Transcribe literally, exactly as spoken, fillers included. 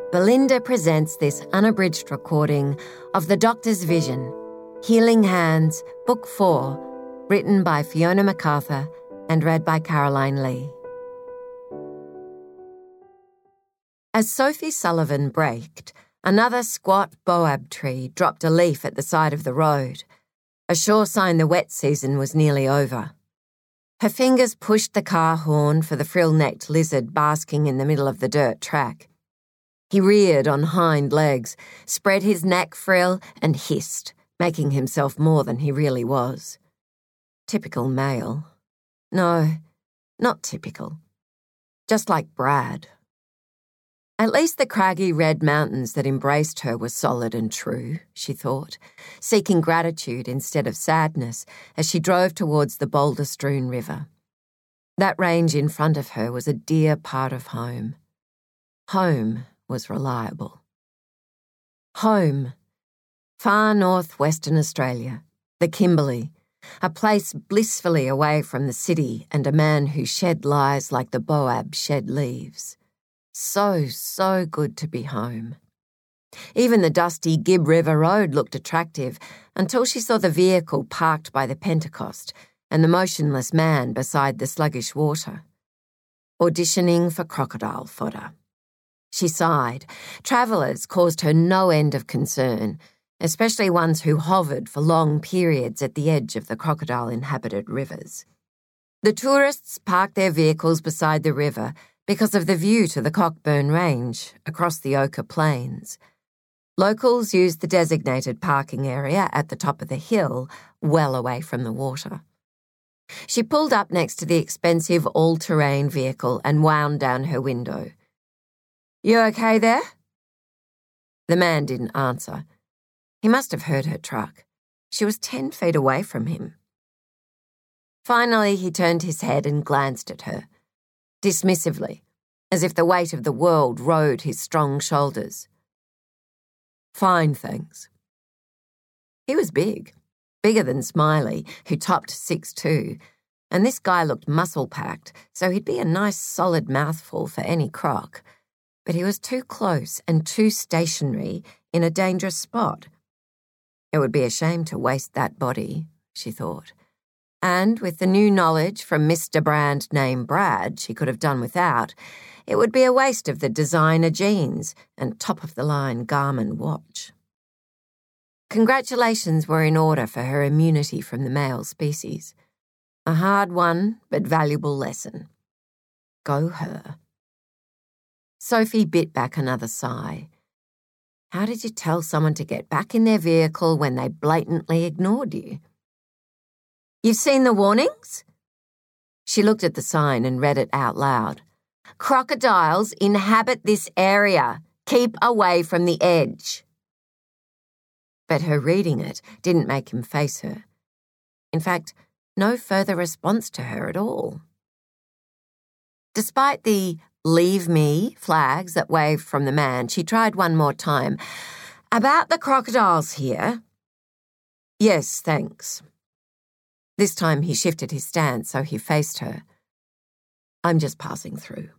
Belinda presents this unabridged recording of The Doctor's Vision, Healing Hands, Book four, written by Fiona MacArthur and read by Caroline Lee. As Sophie Sullivan braked, another squat boab tree dropped a leaf at the side of the road, a sure sign the wet season was nearly over. Her fingers pushed the car horn for the frill-necked lizard basking in the middle of the dirt track. He reared on hind legs, spread his neck frill and hissed, making himself more than he really was. Typical male. No, not typical. Just like Brad. At least the craggy red mountains that embraced her were solid and true, she thought, seeking gratitude instead of sadness as she drove towards the boulder-strewn river. That range in front of her was a dear part of home. Home was reliable. Home. Far north-western Australia, the Kimberley, a place blissfully away from the city and a man who shed lies like the boab shed leaves. So, so good to be home. Even the dusty Gibb River Road looked attractive until she saw the vehicle parked by the Pentecost and the motionless man beside the sluggish water. Auditioning for crocodile fodder. She sighed. Travellers caused her no end of concern, especially ones who hovered for long periods at the edge of the crocodile-inhabited rivers. The tourists parked their vehicles beside the river because of the view to the Cockburn Range across the Ochre Plains. Locals used the designated parking area at the top of the hill, well away from the water. She pulled up next to the expensive all-terrain vehicle and wound down her window. "You okay there?" The man didn't answer. He must have heard her truck. She was ten feet away from him. Finally, he turned his head and glanced at her, dismissively, as if the weight of the world rode his strong shoulders. "Fine, thanks." He was big, bigger than Smiley, who topped six two, and this guy looked muscle-packed, so he'd be a nice solid mouthful for any croc. But he was too close and too stationary in a dangerous spot. It would be a shame to waste that body, she thought. And with the new knowledge from Mister Brand named Brad she could have done without, it would be a waste of the designer jeans and top-of-the-line Garmin watch. Congratulations were in order for her immunity from the male species. A hard one, but valuable lesson. Go her. Sophie bit back another sigh. How did you tell someone to get back in their vehicle when they blatantly ignored you? "You've seen the warnings?" She looked at the sign and read it out loud. "Crocodiles inhabit this area. Keep away from the edge." But her reading it didn't make him face her. In fact, no further response to her at all. Despite the "Leave me" flags that waved from the man, she tried one more time. "About the crocodiles here?" "Yes, thanks." This time he shifted his stance so he faced her. "I'm just passing through."